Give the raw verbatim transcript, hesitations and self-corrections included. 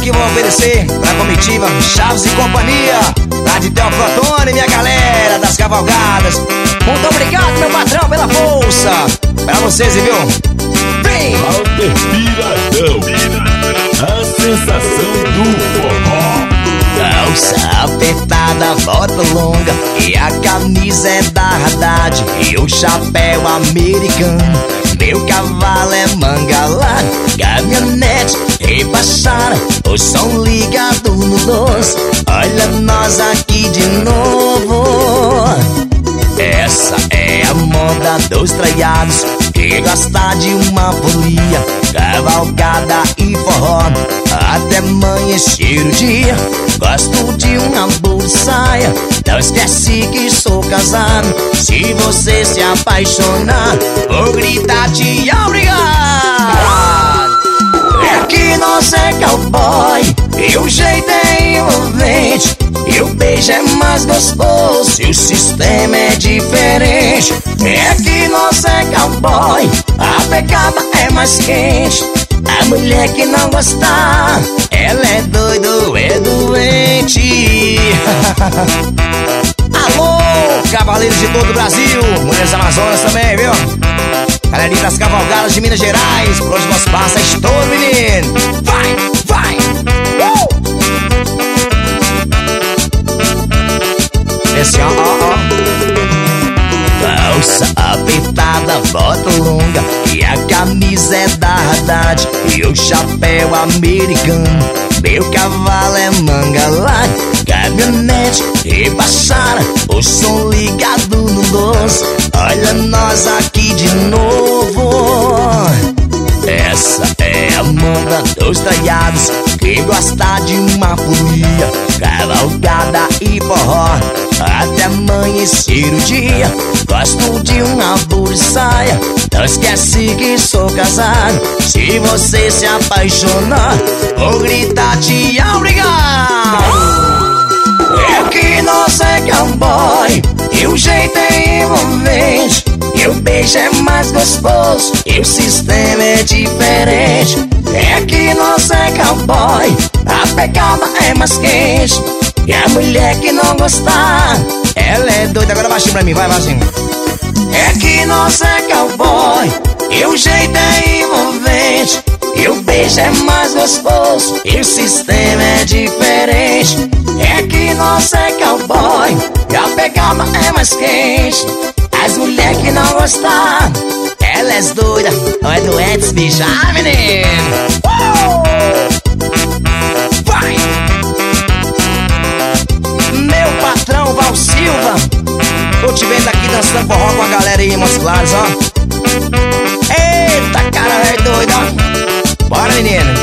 aqui vou oferecer pra comitiva Chaves e companhia, lá de Teófilo Otoni, minha galera das cavalgadas. Muito obrigado, meu patrão, pela força. Pra vocês, viu? Vem! Walter Piradão, a sensação do forró. Calça apertada, bota longa e a camisa é da Haddad e o chapéu americano. Meu cavalo é manga larga, caminhonete rebaixada, o som ligado no doze. Olha nós aqui de novo. Essa é a moda dos traiados que gosta de uma folia, cavalgada e forró até amanhecer o dia. Gosto de uma boa saia, não esquece que sou casado. Se você se apaixonar, vou gritar te obrigado. É que nós é cowboy e o jeito é envolvente, e o beijo é mais gostoso e o sistema é diferente. É que nós é cowboy, a pegada é mais quente. A mulher que não gostar, ela é doido, é doente. Alô, cavaleiros de todo o Brasil, mulheres amazonas também, viu? Galerinha das cavalgadas de Minas Gerais, por onde nós passa estouro, menino. Vai, vai! Uh! Esse ó, ó, ó. Calça apertada, bota longa e a camisa é da Haddad e o chapéu americano. Meu cavalo é manga larga, caminhonete rebaixada, o som ligado no doze. Olha nós aqui de novo. Essa é a moda dos traiados que gosta de uma folia, cavalgada e forró até amanhecer o dia. Gosto de uma boa saia, não esquece que sou casado. Se você se apaixonar, vou gritar te obrigado. É que nós é cowboy e o jeito é envolvente, e o beijo é mais gostoso e o sistema é diferente. É que nós é cowboy, a pegada é mais quente. E a mulher que não gostar, ela é doida. Agora baixinho pra mim, vai baixinho. É que nós é cowboy e o jeito é envolvente, e o beijo é mais gostoso e o sistema é diferente. É que nós é cowboy e a pegada é mais quente. As mulheres que não gostar, ela é doida, não é doente, bicho. Ah, menino! Uh! Vai! Meu patrão Val Silva, tô te vendo aqui dançando forró com a galera aí, Montes Claros, ó. Eita, cara, é doido, ó. Bora, menino!